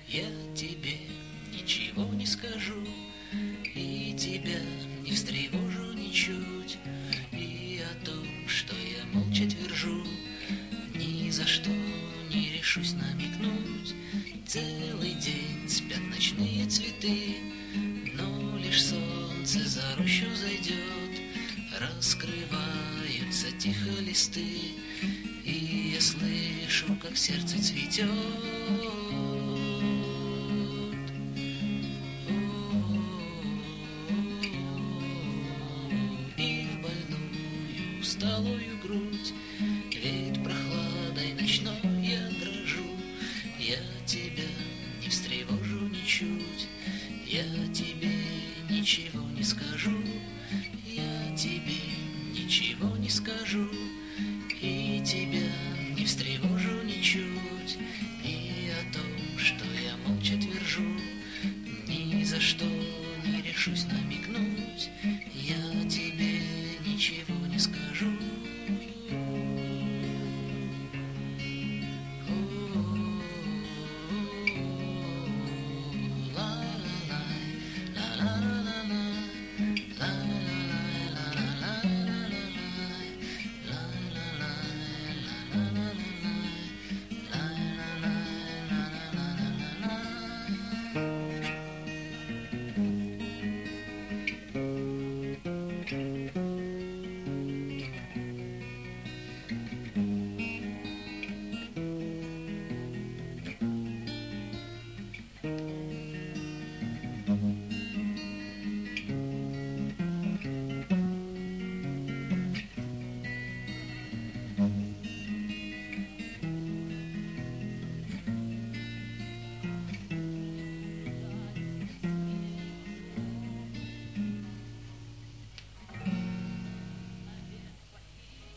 Я тебе ничего не скажу, и тебя не встревожу ничуть, и о том, что я молча твержу, ни за что не решусь намекнуть. Целый день спят ночные цветы, но лишь солнце за рощу зайдет, раскрываются тихо листы, и я слышу, как сердце цветет.